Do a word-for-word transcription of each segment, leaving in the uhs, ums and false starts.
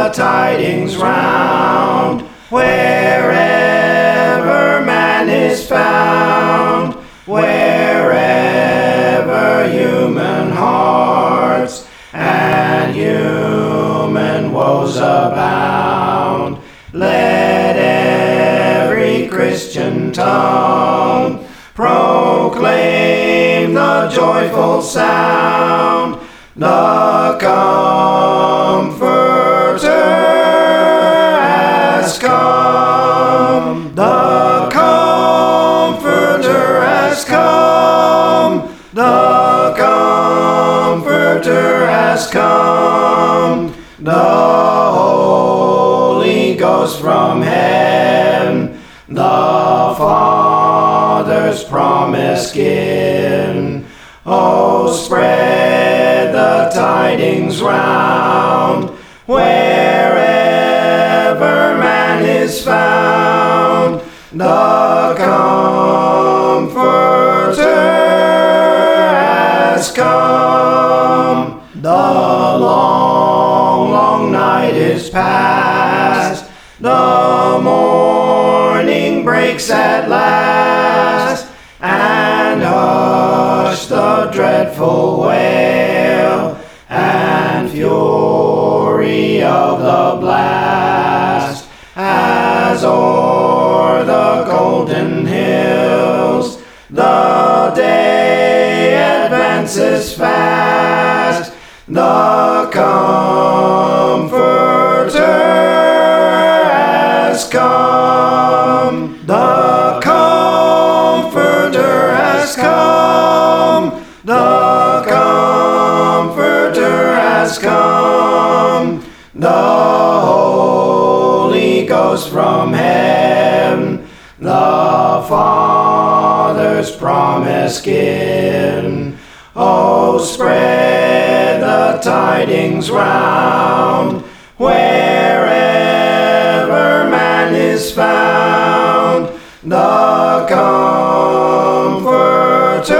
the tidings round, wherever man is found, wherever human hearts and human woes abound. Let every Christian tongue proclaim the joyful sound, the Comforter has come, the Comforter has come, the Comforter has come, the Holy Ghost from heaven, the Father's promise given. Oh, spread the tidings round, wherever man is found, the Comforter has come. The long, long night is past, the morning breaks at last, and hush the dreadful wail and fury of the blast, as o'er the golden hills the day advances fast. The Comforter has come, the Comforter has come, the Comforter has come, the Holy Ghost from heaven, the Father's promise given. Oh, spread the tidings round, wherever man is found, the Comforter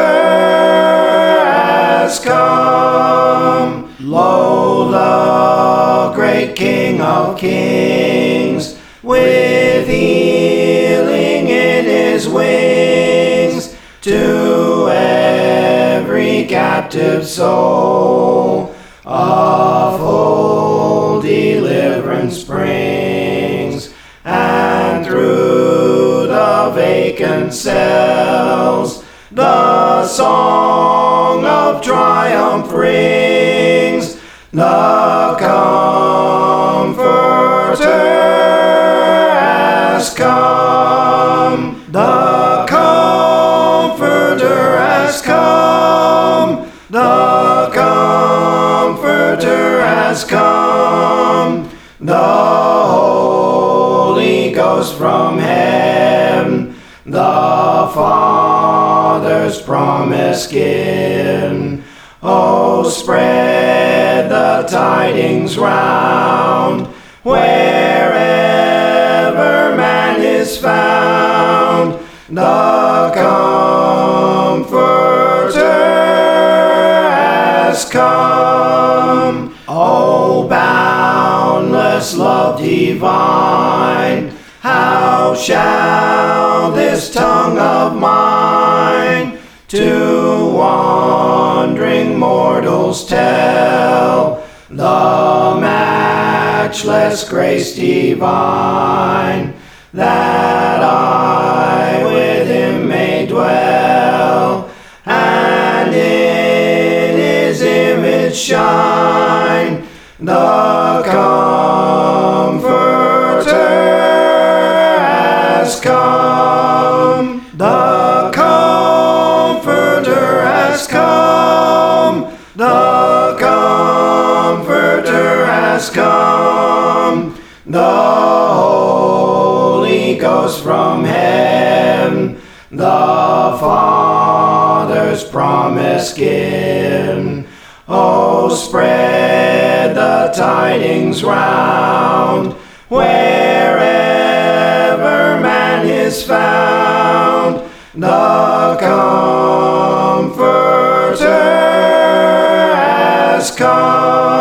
has come. Lo, the great King of Kings, with healing in his wings, to every captive soul a full deliverance brings, and through the vacant cells the song of triumph rings. The Comforter has come, the Comforter has come, the Comforter has come, the Holy Ghost from heaven, the Father's promise given. Oh, spread the tidings round, wherever man is found, the Comforter has come. Oh, boundless love divine, how shall this tongue of mine to wandering mortals tell the matchless grace divine, that I with him may dwell, and in his image shine. The Comforter has come, the Comforter has come, the Comforter has come, the Holy Ghost from heaven, the Father's promise given. Oh, spread the tidings round, wherever man is found, the Comforter has come.